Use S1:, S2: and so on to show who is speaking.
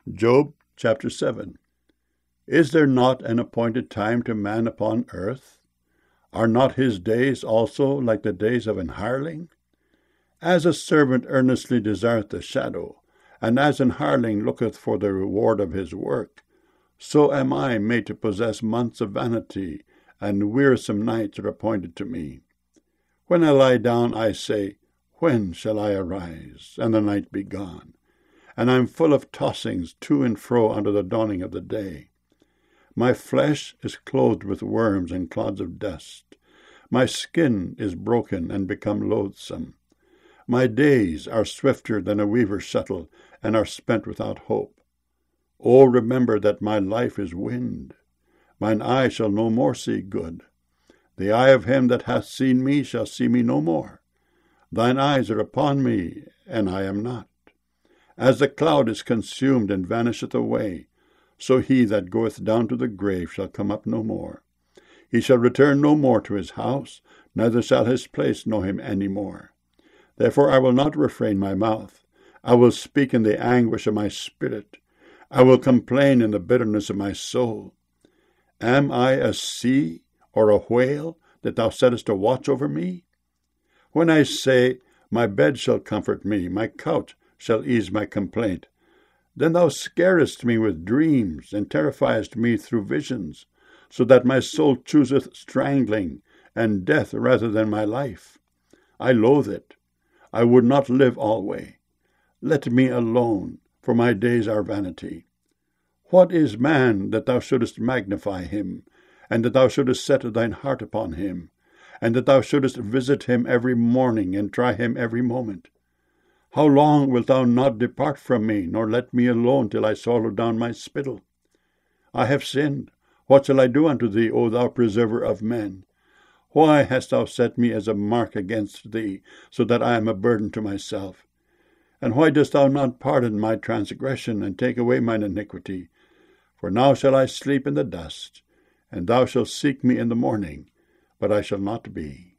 S1: Job chapter 7. Is there not an appointed time to man upon earth? Are not his days also like the days of an hireling? As a servant earnestly desireth the shadow, and as an hireling looketh for the reward of his work, so am I made to possess months of vanity, and wearisome nights are appointed to me. When I lie down, I say, When shall I arise, and the night be gone? And I am full of tossings to and fro under the dawning of the day. My flesh is clothed with worms and clods of dust. My skin is broken and become loathsome. My days are swifter than a weaver's shuttle, and are spent without hope. O remember that my life is wind. Mine eye shall no more see good. The eye of him that hath seen me shall see me no more. Thine eyes are upon me, and I am not. As the cloud is consumed and vanisheth away, so he that goeth down to the grave shall come up no more. He shall return no more to his house, neither shall his place know him any more. Therefore I will not refrain my mouth. I will speak in the anguish of my spirit. I will complain in the bitterness of my soul. Am I a sea or a whale, that thou settest a watch over me? When I say, My bed shall comfort me, my couch shall ease my complaint, then thou scarest me with dreams, and terrifiest me through visions, so that my soul chooseth strangling, and death rather than my life. I loathe it. I would not live alway. Let me alone, for my days are vanity. What is man, that thou shouldest magnify him, and that thou shouldest set thine heart upon him, and that thou shouldest visit him every morning, and try him every moment? How long wilt thou not depart from me, nor let me alone till I swallow down my spittle? I have sinned. What shall I do unto thee, O thou preserver of men? Why hast thou set me as a mark against thee, so that I am a burden to myself? And why dost thou not pardon my transgression, and take away mine iniquity? For now shall I sleep in the dust, and thou shalt seek me in the morning, but I shall not be.